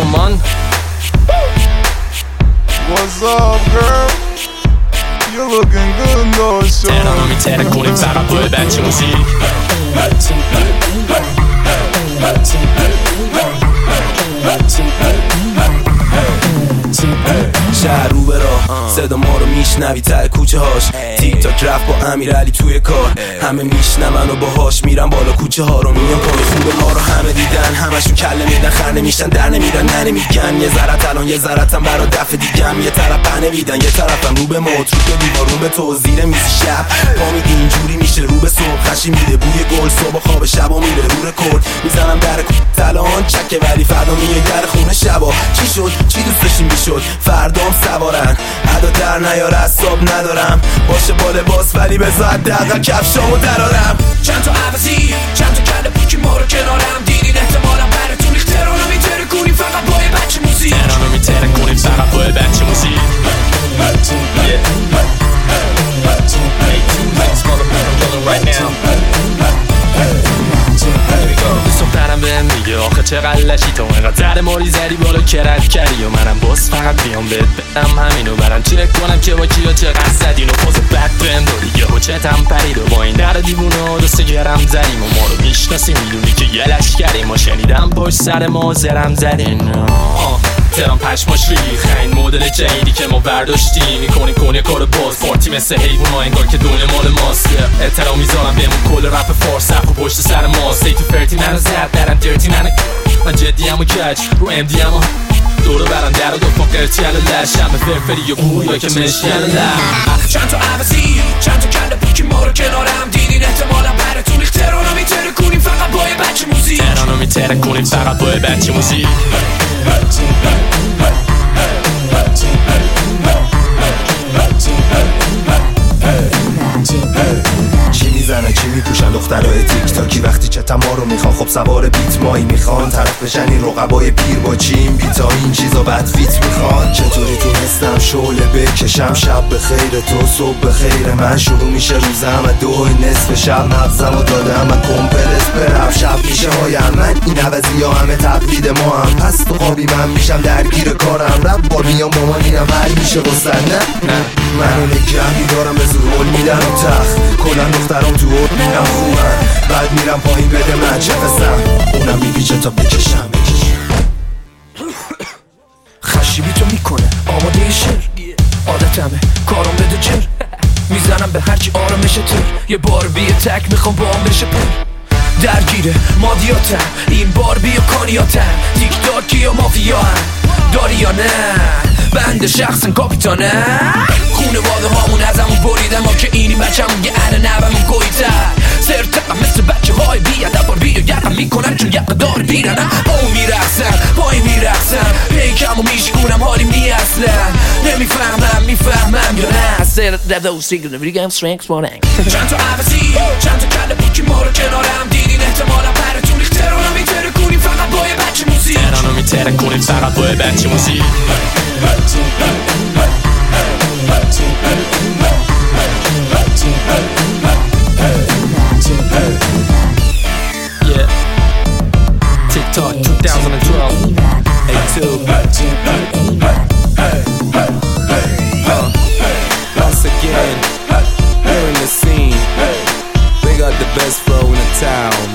Come on. What's up, girl? You're looking good though, sure. تهرانو میتره کنیم فقط با بچه موزیک. شهر رو به راه صدا ما رو میشنوی ته کوچه هاش. تیک تاک رفت با امیرعلی توی کار. همه میشنون و باهاش میرن بالا کوچه ها رو. میان پای خوبه ما رو همه دیدن. همشون کله میدن خر نمیشن در نمیرن نه نمیگن. یه ذرت الان یه ذرتم برا دفع دیگم. یه طرف پنه میدن یه طرفم رو به موت رو به دیوار رو به تو زیر میز شب پا میدی اینجوری میشه رو به صبح. خشی میده بوی گل صبح خواب شبا میره رو رکورد. میزنم در تلان چکه ولی فردا میای در خونه شبا. چی شد چی دوست داشتیم میشد فردام سوارن. ادا در نیاره حساب ندارم باشه با لباس ولی بذار دقیقا کفشامو درارم. چند تا عوضی چند تا کله پوکی ما رو کنارم دیدین احتمالا براتون تهرانو میتره کنیم فقط با بچه موزیک. تهرانو میتره کنیم فقط با بچه موزیک. دخترم بهم میگه آخه چقدر لشی تو اینقدر ماری زدی بالا کرد کردی و منم باز فقط بیام بهت بدم همینو برم چک کنم که با کیا چقدر زدین و پاس بد بهم داری یه چتم پرید و با این در دیوونه و دست گرم زدیم و ما رو میشناسی میدونی که یه لشکریم و شنیدم پشت سر ما زرم زدین. تهران پشماش ریخ این مدل جدیدی که ما برداشتیم میکنیم کنه کار باز پارتی مثل حیوون ها انگار که دونه مال ماست. احترام میذارم بهمون کل رپ فارس و پشت سر ماست. ای تو فرتی منو زد برم درتی من جدی هم و کج رو ام دی هم دورو برم در و دو فاقرتی لش همه فرفری یا بویا که مشکل چند تا عوضی چند تا کله پوکی ما رو کنارم دیدین احتمالا براتون تهرانو میتره کنیم فقط با بچه موزیک. تهرانو میتره کنیم فقط با بچه موزیک. چی میزنه چی میپوشن دخترای تیک تاکی وقتی چتم ما رو میخوان خب سوار بیت مایی میخوان طرف بشن این رقبای پیر با چین بیتا این چیزا بد فیت میخوان. چطوری تونستم شعله بکشم شب بخیر تو صبح بخیر من شروع میشه روزم و 2 نصف شب مغزم و دادم و کمپرس برم شب میشه هایم من این عوضی ها همه تقلید ما هم پس تو خوابی من میشم درگیر کارم رب بار میام با من اینم هر میشه بستن نه منو نگه دارم به زور میدن و تخت کلن دخترام تو اور میرم خوبن بعد میرم پایین بده من چه قسم اونم میپیچه تا بکشم خشی بی تو میکنه آماده شر عادتمه کارم بده جر میزنم به هرچی آرامشه تر یه بار بیه تک میخوام با هم بشه پر درگیره مادیاتم این بار بیا کانیاتم تیک تاکی و مافیا هم داری یا نه بند شخصن کاپیتانه خونواده هامون ازمون بریدن ما که اینی بچه‌مون یه انه نبمون گویتر سرتقم مثل بچه های بیادب بار بیو یقم میکنن چون یقه دار بیرن او میرخصن پای میرخصن پیکم و میشکونم حالی میاصلن میفهمم یا نه سر دو سیگل بریگم سرنکس باننگ چند تا عوضی چند تا کله پوکی ما رو کنارم دیدین احتمالا براتون تهرانو میتره کنیم فقط با بچه موزیک. تهرانو میتره کنیم فقط با بچه موزیک. Yeah. TikTok 2012 A2 Once again, we're in the scene. We got the best flow in the town.